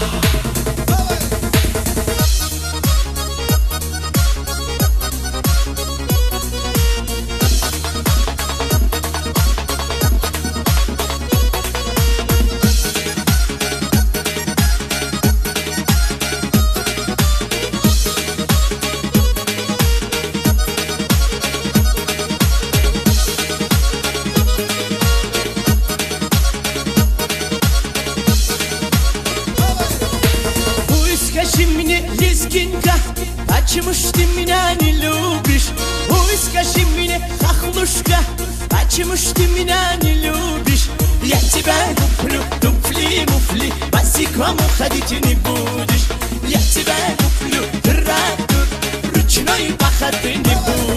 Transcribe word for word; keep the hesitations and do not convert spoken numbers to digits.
Мне лезгинка, почему ж ты меня не любишь? Ой, скажи мне, хохлушка, почему ж ты меня не любишь? Я тебя люблю, туфли, муфли, босиком уходить не будешь. Я тебя люблю, радур, ручной пахать не будешь.